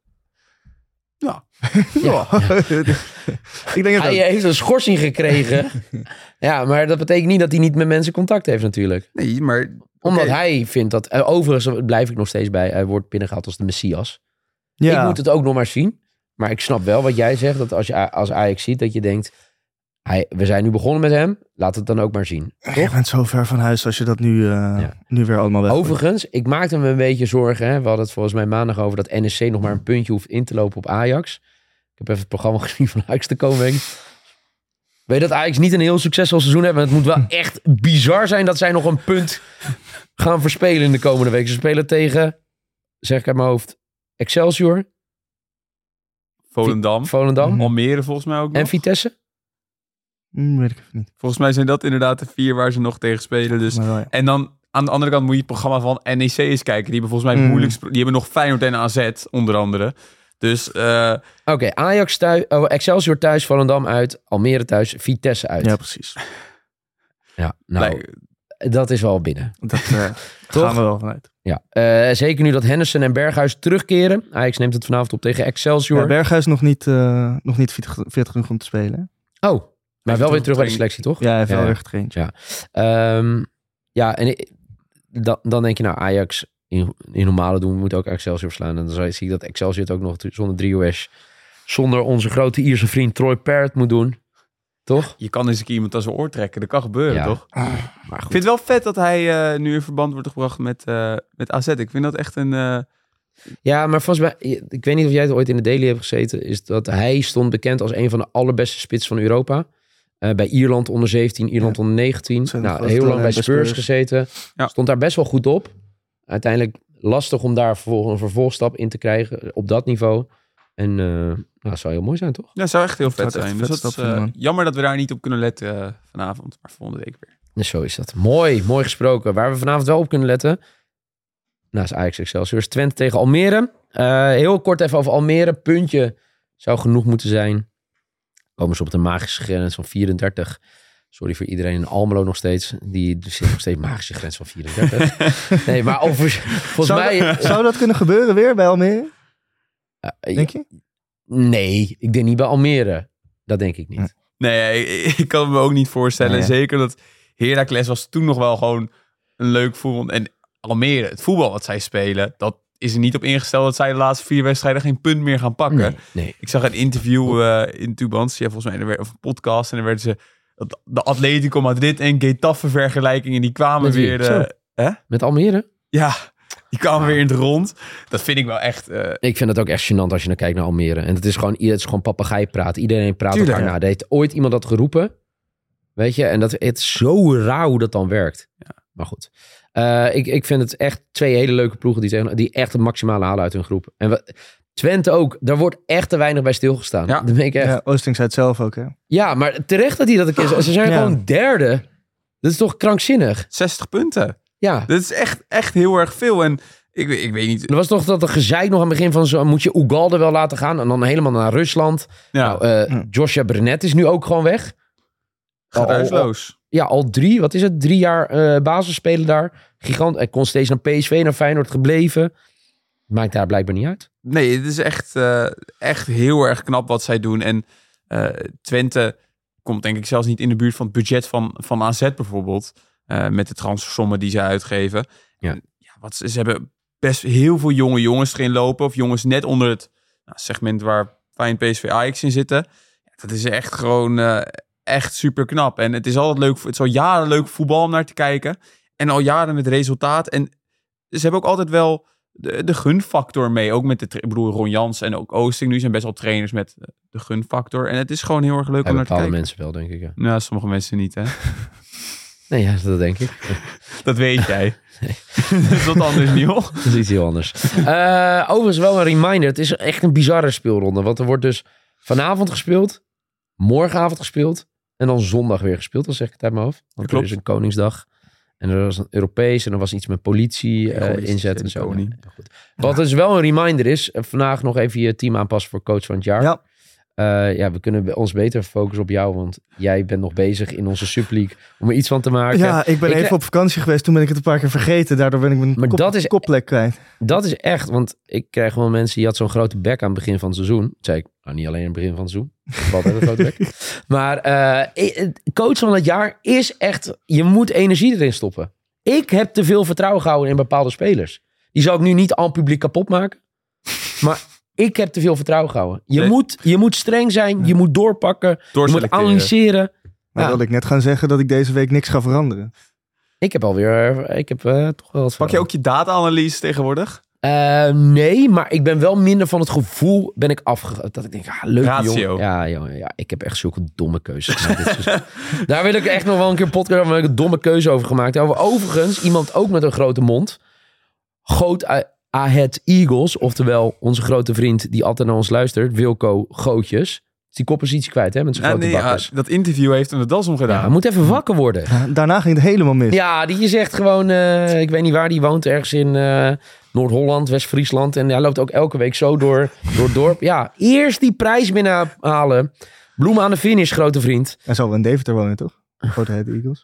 Ja. Ja. Ik denk dat Hij heeft een schorsing gekregen. Ja, maar dat betekent niet dat hij niet met mensen contact heeft natuurlijk. Nee, maar Omdat Oké. hij vindt dat... Uh, overigens blijf ik nog steeds bij. Hij wordt binnengehaald als de Messias. ja. Ik moet het ook nog maar zien. Maar ik snap wel wat jij zegt. Dat als je als Ajax ziet, dat je denkt... Hij, we zijn nu begonnen met hem. Laat het dan ook maar zien. Je bent zo ver van huis als je dat nu, uh, Ja. nu weer allemaal weg. Overigens, ik maakte me een beetje zorgen. Hè. We hadden het volgens mij maandag over dat N E C nog maar een puntje hoeft in te lopen op Ajax. Ik heb even het programma gezien van Ajax de komende week. Weet dat Ajax niet een heel succesvol seizoen heeft. Maar het moet wel echt bizar zijn dat zij nog een punt gaan verspelen in de komende week. Ze spelen tegen, zeg ik uit mijn hoofd, Excelsior, Volendam, Volendam Almere volgens mij ook nog. en Vitesse. Hm, weet ik even niet. Volgens mij zijn dat inderdaad de vier waar ze nog tegen spelen. Dus Maar wel, ja. en dan aan de andere kant moet je het programma van N E C eens kijken. Die hebben volgens mij Mm. moeilijk... spro- Die hebben nog Feyenoord en A Z, onder andere. Dus uh, Oké, Ajax thuis, oh, Excelsior thuis, Volendam uit, Almere thuis, Vitesse uit. Ja, precies. Ja, nou, lijkt- dat is wel binnen. Dat uh, Toch? gaan we wel vanuit. Ja, eh, zeker nu dat Henderson en Berghuis terugkeren. Ajax neemt het vanavond op tegen Excelsior. Ja, Berghuis nog niet, uh, nog niet fit, fit genoeg om te spelen. Hè? Oh, maar wel weer terug bij de selectie, toch? Ja, hij heeft Ja. wel weer getraind. Ja, Ehm, ja en ik- dan, dan denk je nou Ajax in, in normale doen, we moeten ook Excelsior verslaan. En dan zie ik dat Excelsior het ook nog zonder Driehoes, zonder onze grote Ierse vriend Troy Parrott moet doen. Toch? je kan eens een keer iemand aan zijn oor trekken. Dat kan gebeuren, Ja. toch? Maar Ik goed. vind het wel vet dat hij uh, nu in verband wordt gebracht met, uh, met A Z. Ik vind dat echt een... Uh, Ja, maar volgens mij, ik weet niet of jij het ooit in de Daily hebt gezeten, is dat hij stond bekend als een van de allerbeste spits van Europa. Uh, bij Ierland onder zeventien, Ierland onder negentien. Zijn Nou, grote heel lang bij talent bij Spurs, Spurs. gezeten. Ja. Stond daar best wel goed op. Uiteindelijk lastig om daar vervolgens een vervolgstap in te krijgen op dat niveau. En uh, nou, dat zou heel mooi zijn, toch? dat zou echt heel zou vet het echt zijn. een Dus vet dat is stap uh, vinden, man. jammer dat we daar niet op kunnen letten uh, vanavond. Maar volgende week weer. Dus zo is dat. Mooi, mooi gesproken. Waar we vanavond wel op kunnen letten. Naast Ajax Excelsior is Twente tegen Almere. Uh, heel kort even over Almere. Puntje zou genoeg moeten zijn. Komen ze op de magische grens van vierendertig. Sorry voor iedereen in Almelo nog steeds. Die er zit nog steeds magische grens van vierendertig. Nee, maar over, volgens Zou, mij... dat, zou dat kunnen gebeuren weer bij Almere? uh, Denk je? Nee, ik denk niet bij Almere. Dat denk ik niet. Nee, ik, ik kan me ook niet voorstellen. Nee, ja. Zeker dat Heracles was toen nog wel gewoon een leuk voetbal. En Almere, het voetbal wat zij spelen, dat is er niet op ingesteld dat zij de laatste vier wedstrijden geen punt meer gaan pakken. Nee, nee. Ik zag een interview uh, in Tubantia, volgens mij, of een podcast. En dan werden ze de Atletico Madrid en Getafe vergelijkingen. Die kwamen Met wie? weer... Uh, hè? Met Almere? Ja, die kwamen weer in het rond. Dat vind ik wel echt... Uh... Ik vind het ook echt gênant als je naar kijkt naar Almere. En het is gewoon, het is gewoon papegaaipraat. Iedereen praat Tuurlijk, elkaar ja. na. Er heeft ooit iemand dat geroepen. Weet je? En dat, het is zo raar hoe dat dan werkt. Ja. Maar goed. Uh, ik, ik vind het echt twee hele leuke ploegen die, tegen, die echt het maximale halen uit hun groep. En we, Twente ook. Daar wordt echt te weinig bij stilgestaan. Ja. Dat ben ik echt... Ja, Oosting zei het zelf ook, hè? Ja, maar terecht dat hij dat een keer... Ze zijn Ja. gewoon derde. Dat is toch krankzinnig? zestig punten. Ja. Dat is echt, echt heel erg veel. En ik, ik weet niet... Er was toch dat gezeik nog aan het begin van... Zo, moet je Ugalde wel laten gaan? En dan helemaal naar Rusland. Ja, Nou, uh, Hm. Joshua Brenet is nu ook gewoon weg. gaat al- uitloos. Ja, al drie, wat is het? Drie jaar uh, basisspelen daar. Gigant. Hij kon steeds naar P S V, naar Feyenoord gebleven. Maakt daar blijkbaar niet uit. Nee, het is echt, uh, echt heel erg knap wat zij doen. En uh, Twente komt denk ik zelfs niet in de buurt van het budget van, van A Z bijvoorbeeld. Uh, met de transfersommen die ze uitgeven. Ja. En, ja, wat ze, ze hebben best heel veel jonge jongens erin lopen. Of jongens net onder het nou, segment waar Feyenoord, P S V, Ajax in zitten. Ja, dat is echt gewoon uh, echt super knap. En het is altijd leuk. Het is al jaren leuk voetbal om naar te kijken. En al jaren het resultaat. En ze hebben ook altijd wel de, de gunfactor mee. Ook met de, tra- ik bedoel, Ron Jans en ook Oosting. Nu zijn best wel trainers met de gunfactor. En het is gewoon heel erg leuk Bij om naar te bepaalde kijken. mensen wel, denk ik. Ja. Nou, sommige mensen niet, hè. Nee, ja, dat denk ik. Dat weet jij. Dat is wat anders, Niel. Dat is iets heel anders. Uh, overigens wel een reminder. Het is echt een bizarre speelronde. Want er wordt dus vanavond gespeeld. Morgenavond gespeeld. En dan zondag weer gespeeld. Dat zeg ik het uit mijn hoofd. Want Klopt. er is een Koningsdag. En er was een Europees. En er was iets met politie Ja, uh, goed, inzet en de zo. koning. Ja, goed. Wat dus wel een reminder is. uh, Vandaag nog even je team aanpassen voor coach van het jaar. Ja. Uh, ja, we kunnen ons beter focussen op jou. Want jij bent nog bezig in onze Subleague om er iets van te maken. Ja, ik ben Ik- even op vakantie geweest. Toen ben ik het een paar keer vergeten. Daardoor ben ik mijn Maar kop, dat is- kopplek kwijt. Dat is echt, want ik krijg wel mensen die had zo'n grote bek aan het begin van het seizoen. Dat zei ik, nou niet alleen in het begin van het seizoen. Ik heb altijd een grote bek. Maar uh, coach van het jaar is echt, je moet energie erin stoppen. Ik heb te veel vertrouwen gehouden in bepaalde spelers. Die zou ik nu niet aan publiek kapot maken. Maar ik heb te veel vertrouwen gehouden. Je, Nee. moet, je moet streng zijn, je moet doorpakken, je moet Doorselecteren. analyseren. Maar Ja. wilde ik net gaan zeggen dat ik deze week niks ga veranderen. Ik heb alweer, ik heb uh, toch wel wat Pak je ook je data-analyse tegenwoordig? Uh, nee, maar ik ben wel minder van het gevoel ben ik afge... Dat ik denk, ah, leuk Ratio. jongen. Ja, jongen, ja, ik heb echt zulke domme keuzes gemaakt. dit seizoen. Daar wil ik echt nog wel een keer een podcast over. Waar ik een domme keuze over gemaakt. Over overigens, iemand ook met een grote mond. Goot Ahead Eagles, oftewel onze grote vriend die altijd naar ons luistert. Wilco Gootjes. Is die koppositie kwijt, hè, met zijn Ja, grote nee, ja, bakkers. dat interview heeft hem de das Ja, omgedaan. hij moet even wakker worden. Ja, daarna ging het helemaal mis. Ja, die is echt gewoon... Uh, ik weet niet waar die woont. Ergens in uh, Noord-Holland, West-Friesland. En hij loopt ook elke week zo door, door het dorp. Ja, eerst die prijs binnenhalen. Bloemen aan de finish, grote vriend. Hij zal wel in Deventer wonen, toch? Grote Head Eagles.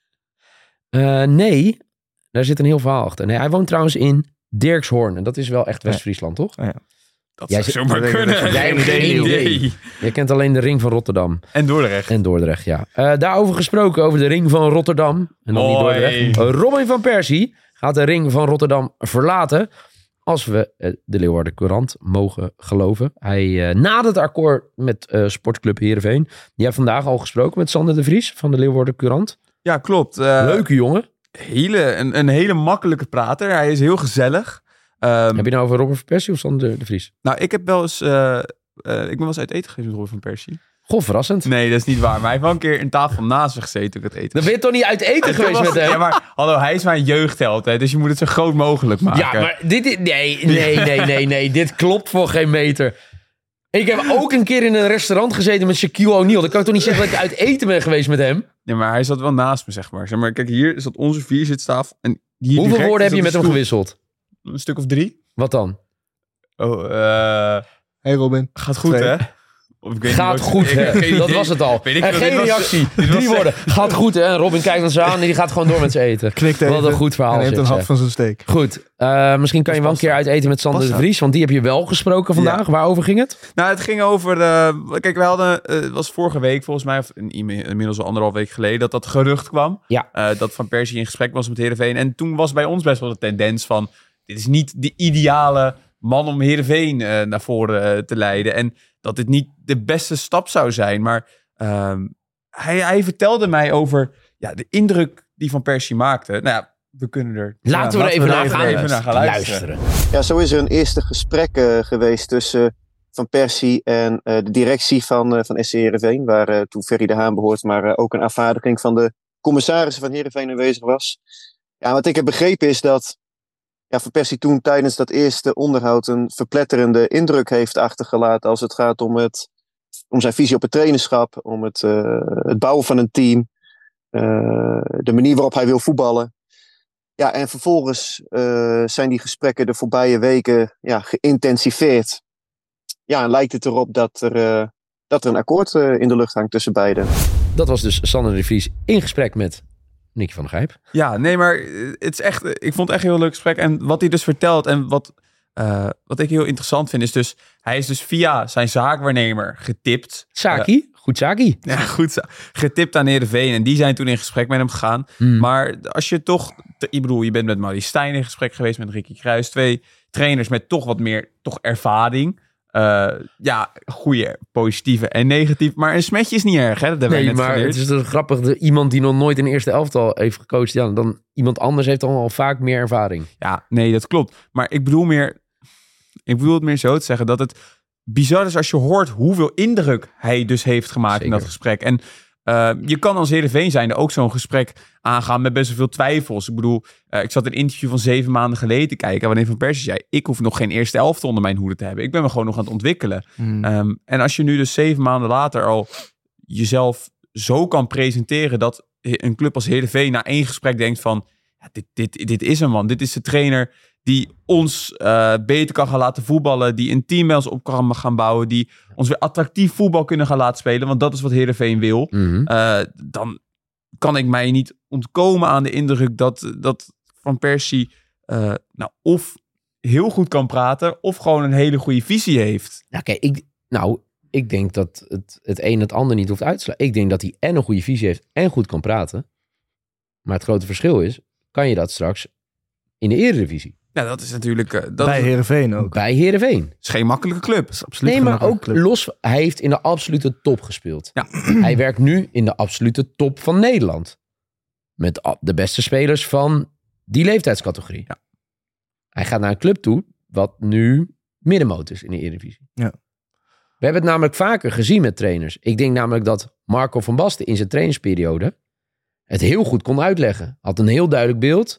Uh, nee, daar zit een heel verhaal achter. Nee, hij woont trouwens in Dirkshoorn. En dat is wel echt West-Friesland, toch? Dat Jij zou zit- zomaar dat weet ik kunnen. niet. Jij hebt geen idee. Je kent alleen de ring van Rotterdam. En Dordrecht. En Dordrecht, ja. Uh, daarover gesproken, over de ring van Rotterdam. En dan niet Mooi. Dordrecht. Uh, Robin van Persie gaat de ring van Rotterdam verlaten. Als we uh, de Leeuwarden Courant mogen geloven. Hij uh, nadert het akkoord met uh, sportclub Heerenveen. Die heeft vandaag al gesproken met Sander de Vries van de Leeuwarden Courant. Ja, klopt. Uh, Leuke jongen. Hele, een, een hele makkelijke prater. Hij is heel gezellig. Um, Heb je nou over Robin van Persie of Sander de, de Vries? Nou, ik heb wel eens... Uh, uh, ik ben wel eens uit eten geweest met Robin van Persie. Goh, verrassend. Nee, dat is niet waar. Maar hij heeft wel een keer een tafel naast me gezeten toen ik het eten Dan ben je toch niet uit eten geweest met hem? Ja, maar hallo, hij is mijn jeugdheld. Hè, dus je moet het zo groot mogelijk maken. Ja, maar dit is... Nee, nee, nee, nee, nee. Dit klopt voor geen meter. Ik heb ook een keer in een restaurant gezeten met Shaquille O'Neal. Dan kan ik toch niet zeggen dat ik uit eten ben geweest met hem? Ja, maar hij zat wel naast me, zeg maar. Zeg maar, kijk, hier zat onze vierzitstafel. En hier Hoeveel direct woorden heb is je met dat hem de gewisseld? stoel. Een stuk of drie. Wat dan? Oh, eh... Hey Robin. gaat goed, Twee. hè? Of ik weet Gaat niet wat- goed, ik heb hè? geen Dat idee. was het al. Weet ik En veel, geen dit was- reactie. dit was- Drie woorden. Gaat goed, hè? En Robin kijkt ons zo aan en die gaat gewoon door met zijn eten. Knikt Wat even een goed verhaal. en neemt zegt een ze. hap van zijn steek. Goed. Uh, misschien kan je wel een keer uit eten met Sander de Pasta. Vries. Want die heb je wel gesproken vandaag. Waarover ging het? Nou, het ging over... eh, kijk, we hadden... eh, het was vorige week volgens mij, of een, inmiddels al anderhalf week geleden, dat dat gerucht kwam. Ja. Eh, dat Van Persie in gesprek was met Heerenveen. En toen was bij ons best wel de tendens van... dit is niet de ideale man om Heerenveen uh, naar voren uh, te leiden. En dat dit niet de beste stap zou zijn. Maar um, hij, hij vertelde mij over ja, de indruk die Van Persie maakte. Nou ja, we kunnen er... Laten ja, we er even, we naar, gaan, even naar gaan luisteren. luisteren. Ja, zo is er een eerste gesprek uh, geweest tussen Van Persie en uh, de directie van, uh, van S C Heerenveen. Waar uh, toen Ferry de Haan behoort, maar uh, ook een afvaardiging van de commissarissen van Heerenveen aanwezig was. Ja, wat ik heb begrepen is dat ja, Van Persie toen tijdens dat eerste onderhoud een verpletterende indruk heeft achtergelaten als het gaat om, het, om zijn visie op het trainerschap, om het, uh, het bouwen van een team, uh, de manier waarop hij wil voetballen. Ja, en vervolgens uh, zijn die gesprekken de voorbije weken ja, geïntensiveerd. Ja, en lijkt het erop dat er, uh, dat er een akkoord uh, in de lucht hangt tussen beiden. Dat was dus Sander de Vries in gesprek met Nicky van der Gijp. Ja, nee, maar het is echt, ik vond het echt een heel leuk gesprek. En wat hij dus vertelt en wat, uh, wat ik heel interessant vind is dus... Hij is dus via zijn zaakwaarnemer getipt. Saki, uh, goed Saki. Ja, goed. Getipt aan Heerenveen. En die zijn toen in gesprek met hem gegaan. Hmm. Maar als je toch... Ik bedoel, je bent met Maurice Stijn in gesprek geweest, met Ricky Kruijs. Twee trainers met toch wat meer toch ervaring. Uh, ja, goede, positieve en negatief. Maar een smetje is niet erg, hè? Dat nee, maar geleerd. Het is dus grappig. De, iemand die nog nooit in de eerste elftal heeft gecoacht, ja, dan iemand anders heeft dan al vaak meer ervaring. Ja, nee, dat klopt. Maar ik bedoel meer... Ik bedoel het meer zo te zeggen dat het bizar is als je hoort hoeveel indruk hij dus heeft gemaakt Zeker. in dat gesprek. En uh, je kan als Heerenveen zijnde ook zo'n gesprek aangaan met best wel veel twijfels. Ik bedoel, uh, ik zat een interview van zeven maanden geleden te kijken wanneer Van Persie zei, ik hoef nog geen eerste elftal onder mijn hoede te hebben. Ik ben me gewoon nog aan het ontwikkelen. Hmm. Um, en als je nu dus zeven maanden later al jezelf zo kan presenteren dat een club als Heerenveen na één gesprek denkt van, ja, dit, dit, dit is een man, dit is de trainer die ons uh, beter kan gaan laten voetballen, die een team bij ons op kan gaan bouwen, die ons weer attractief voetbal kunnen gaan laten spelen, want dat is wat Heerenveen wil. Mm-hmm. Uh, dan kan ik mij niet ontkomen aan de indruk dat, dat Van Persie uh, nou, of heel goed kan praten, of gewoon een hele goede visie heeft. Nou, kijk, ik, nou, ik denk dat het, het een het ander niet hoeft uit te slaan. Ik denk dat hij en een goede visie heeft en goed kan praten. Maar het grote verschil is, kan je dat straks in de Eredivisie? Ja, dat is natuurlijk... Uh, dat bij Heerenveen ook. Bij Heerenveen. Het is geen makkelijke club. Is absoluut nee, maar ook club. los... Hij heeft in de absolute top gespeeld. Ja. Hij werkt nu in de absolute top van Nederland. Met de beste spelers van die leeftijdscategorie. Ja. Hij gaat naar een club toe wat nu middenmoot is in de Eredivisie. Ja. We hebben het namelijk vaker gezien met trainers. Ik denk namelijk dat Marco van Basten in zijn trainingsperiode het heel goed kon uitleggen. Had een heel duidelijk beeld.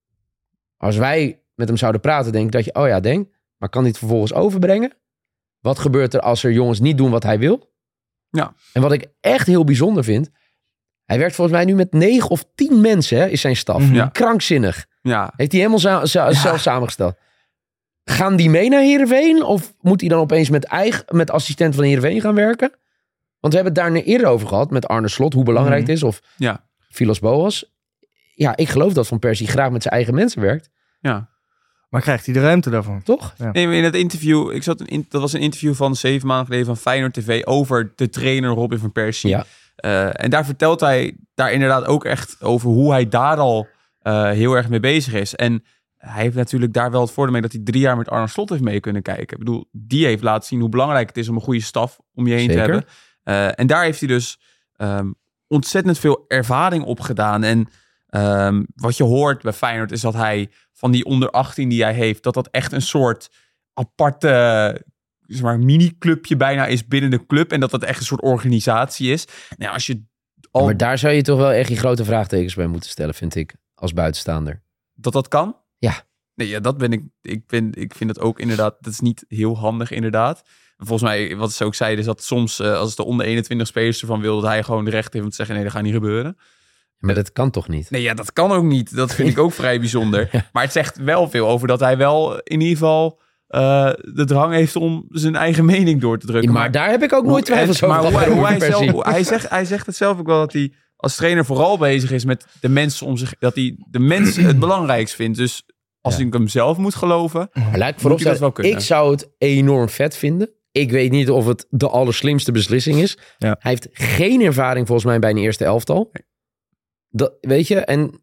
Als wij met hem zouden praten, denk ik dat je, oh ja, denk, maar kan hij het vervolgens overbrengen? Wat gebeurt er als er jongens niet doen wat hij wil? Ja. En wat ik echt heel bijzonder vind, hij werkt volgens mij nu met negen of tien mensen, hè, is zijn staf. Ja. Krankzinnig. Ja. Heeft hij helemaal za- za- ja. zelf samengesteld. Gaan die mee naar Heerenveen? Of moet hij dan opeens met, eigen, met assistent van Heerenveen gaan werken? Want we hebben het daar eerder over gehad met Arne Slot, hoe belangrijk mm. het is. Of ja. Filos Boas. Ja, ik geloof dat Van Persie graag met zijn eigen mensen werkt. Ja. Maar krijgt hij de ruimte daarvan? Toch? Ja. Nee, maar in het interview, ik zat in, dat was een interview van zeven maanden geleden van Feyenoord T V over de trainer Robin van Persie. Ja. Uh, en daar vertelt hij daar inderdaad ook echt over hoe hij daar al uh, heel erg mee bezig is. En hij heeft natuurlijk daar wel het voordeel mee dat hij drie jaar met Arne Slot heeft mee kunnen kijken. Ik bedoel, die heeft laten zien hoe belangrijk het is om een goede staf om je heen Zeker. te hebben. Uh, en daar heeft hij dus um, ontzettend veel ervaring op gedaan. En um, wat je hoort bij Feyenoord is dat hij van die onder achttien die hij heeft, dat dat echt een soort aparte, zeg maar, mini-clubje bijna is binnen de club. En dat dat echt een soort organisatie is. Nou, als je al... Maar daar zou je toch wel echt je grote vraagtekens bij moeten stellen, vind ik, als buitenstaander. Dat dat kan? Ja. Nee, ja, dat ben ik. Ik, ben, ik vind dat ook inderdaad, dat is niet heel handig inderdaad. Volgens mij, wat ze ook zeiden, is dat soms, uh, als de onder eenentwintig spelers ervan wil, dat hij gewoon de recht heeft om te zeggen, nee, dat gaat niet gebeuren. Maar dat kan toch niet? Nee, ja, dat kan ook niet. Dat vind ik ook vrij bijzonder. Ja. Maar het zegt wel veel over dat hij wel in ieder geval uh, de drang heeft om zijn eigen mening door te drukken. Ja, maar, maar daar heb ik ook nooit twijfels over. Maar hoe, hoe hij, zelf, hoe, hij, zegt, hij zegt het zelf ook wel dat hij als trainer vooral bezig is met de mensen om zich, dat hij de mensen het belangrijkst vindt. Dus als ja. ik hem zelf moet geloven, maar laat ik voorop dat wel kunnen. Ik zou het enorm vet vinden. Ik weet niet of het de allerslimste beslissing is. Ja. Hij heeft geen ervaring volgens mij bij een eerste elftal. Nee. Dat, weet je, en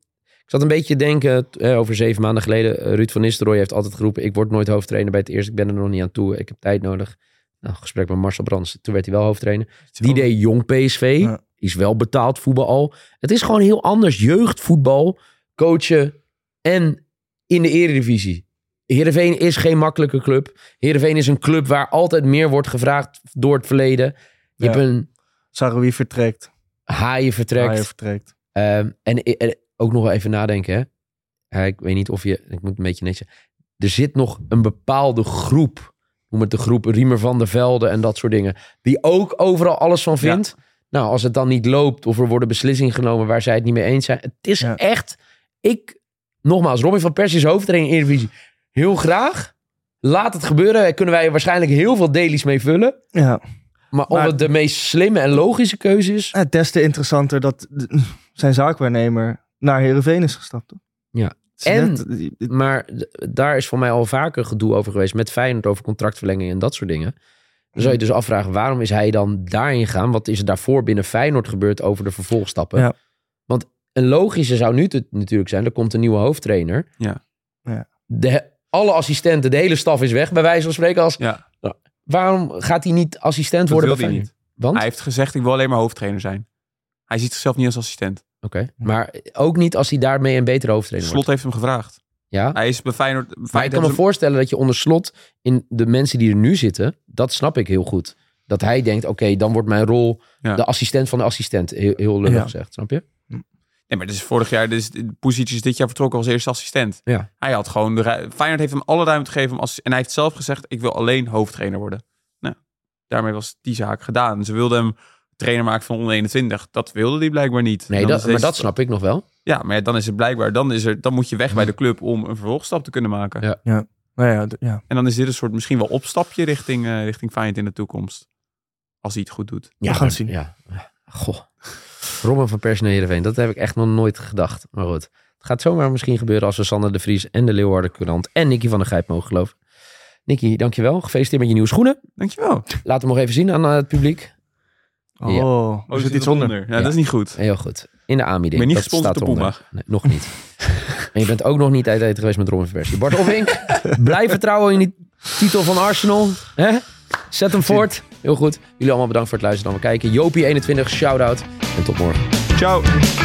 Ik zat een beetje te denken, eh, over zeven maanden geleden. Uh, Ruud van Nistelrooy heeft altijd geroepen, ik word nooit hoofdtrainer bij het eerst. Ik ben er nog niet aan toe. Ik heb tijd nodig. Nou, gesprek met Marcel Brands. Toen werd hij wel hoofdtrainer. Die deed jong P S V. Ja. Is wel betaald voetbal al. Het is gewoon heel anders. Jeugdvoetbal, coachen en in de eredivisie. Heerenveen is geen makkelijke club. Heerenveen is een club waar altijd meer wordt gevraagd door het verleden. Je Ja. hebt een Saroui vertrekt. Haaien vertrekt. Haaien vertrekt. Um, en, en ook nog wel even nadenken. Hè? Ja, ik weet niet of je... Ik moet een beetje netjes... Er zit nog een bepaalde groep. Noem het de groep Riemer van der Velde en dat soort dingen. Die ook overal alles van vindt. Ja. Nou, als het dan niet loopt of er worden beslissingen genomen waar zij het niet mee eens zijn. Het is ja. echt... Ik... Nogmaals, Robin van Persie is hoofdtrainer in Eredivisie. Heel graag. Laat het gebeuren. Daar kunnen wij waarschijnlijk heel veel dailies mee vullen. Ja. Maar of maar, het de meest slimme en logische keuze is... Het des te interessanter dat zijn zaakwaarnemer naar Heerenveen is gestapt. Toch? Ja. En, net, maar daar is voor mij al vaker gedoe over geweest met Feyenoord over contractverlenging en dat soort dingen. Dan zou je dus afvragen, waarom is hij dan daarin gegaan? Wat is er daarvoor binnen Feyenoord gebeurd over de vervolgstappen? Ja. Want een logische zou nu te, natuurlijk zijn, er komt een nieuwe hoofdtrainer. Ja. Ja. De, alle assistenten, de hele staf is weg, bij wijze van spreken. Als, ja. nou, waarom gaat hij niet assistent dat worden? Wil hij niet. Want? Hij heeft gezegd, ik wil alleen maar hoofdtrainer zijn. Hij ziet zichzelf niet als assistent. Oké, okay. Maar ook niet als hij daarmee een betere hoofdtrainer Slot wordt. heeft hem gevraagd. Ja? Hij is bij Feyenoord... Maar Feyenoord ik kan me hem... voorstellen dat je onder Slot in de mensen die er nu zitten, dat snap ik heel goed. Dat hij denkt, oké, okay, dan wordt mijn rol ja. de assistent van de assistent. Heel, heel lullig ja. gezegd, snap je? Nee, maar dit is vorig jaar, dus de positie is dit jaar vertrokken als eerste assistent. Ja. Hij had gewoon, de ru- Feyenoord heeft hem alle ruimte gegeven als, en hij heeft zelf gezegd, ik wil alleen hoofdtrainer worden. Nou, daarmee was die zaak gedaan. Ze wilden hem trainer maken van onder eenentwintig. Dat wilde hij blijkbaar niet. Nee, dat, maar dat snap ik nog wel. Ja, maar dan is het blijkbaar, dan, is er, dan moet je weg ja. bij de club om een vervolgstap te kunnen maken. Ja. Ja. Nou ja, d- ja. En dan is dit een soort misschien wel opstapje richting, uh, richting Feyenoord in de toekomst. Als hij het goed doet. Ja, we gaan het zien. Ja. Goh. Robin van Persie naar Heerenveen, dat heb ik echt nog nooit gedacht. Maar goed, het gaat zomaar misschien gebeuren als we Sander de Vries en de Leeuwarden Courant en Nicky van der Gijp mogen geloven. Nicky, dankjewel. Gefeliciteerd met je nieuwe schoenen. Dankjewel. Laat hem nog even zien aan uh, het publiek. Oh, ja. oh er zit iets onder. onder. Ja, ja, dat is niet goed. Heel goed. In de aanbieding. Ben je niet dat gesponsord door Puma? Nee, nog niet. En je bent ook nog niet uit eten geweest met Robin van Persie. Bart Ovink, blijf vertrouwen in die titel van Arsenal. Hè? Zet hem voort. Heel goed. Jullie allemaal bedankt voor het luisteren en kijken. Jopie eenentwintig, shout-out. En tot morgen. Ciao.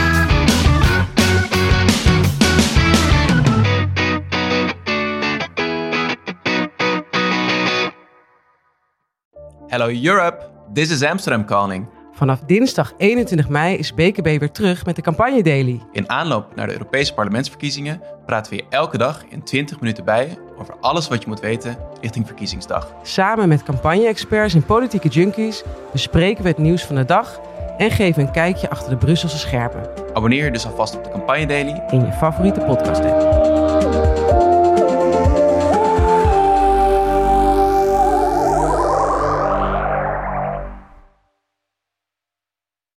Hello Europe, this is Amsterdam calling. Vanaf dinsdag eenentwintig mei is B K B weer terug met de Campagne Daily. In aanloop naar de Europese parlementsverkiezingen praten we je elke dag in twintig minuten bij over alles wat je moet weten richting verkiezingsdag. Samen met campagne-experts en politieke junkies bespreken we het nieuws van de dag en geven een kijkje achter de Brusselse schermen. Abonneer je dus alvast op de Campagne Daily in je favoriete podcast app.